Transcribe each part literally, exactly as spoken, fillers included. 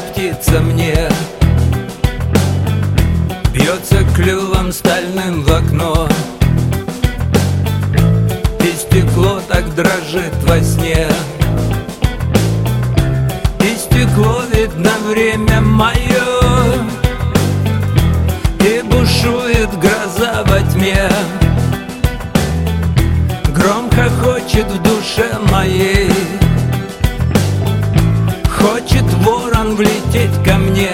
птица мне, бьется клювом стальным в окно, и стекло так дрожит во сне. И стекло видно время мое, и бушует гроза во тьме. Громко хочет в душе моей, хочет ворон влететь ко мне,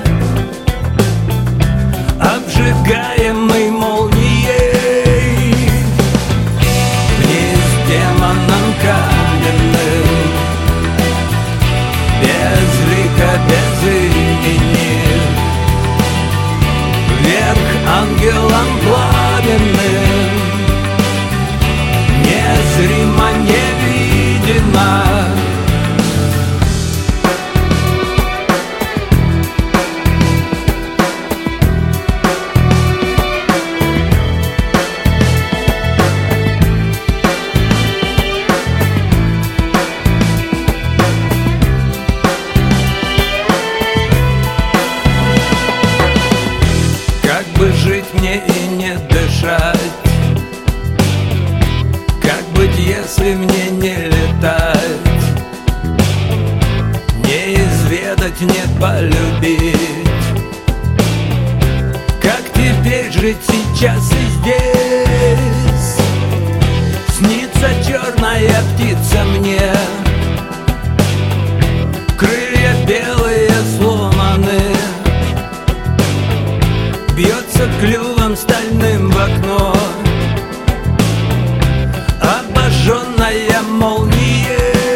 обжигаемый молнией. Вниз демоном каменным, без лика, без имени, вверх ангелом пламенным, незримо, невидимо. Как бы жить мне и не дышать? Как быть, если мне не летать? Не изведать, не полюбить? Как теперь жить сейчас и здесь? Снится черная птица мне, крылья белые сломаны, бьется клювом стальным в окно, обожженная молнией.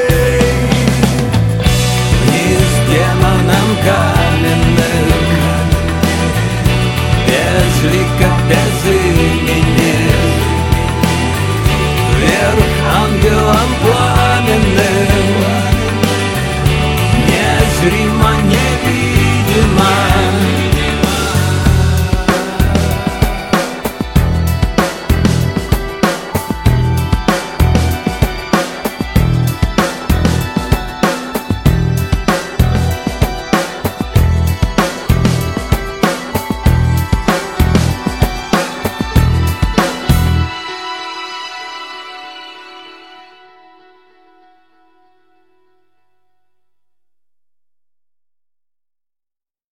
Вниз демоном каменным, без лика, без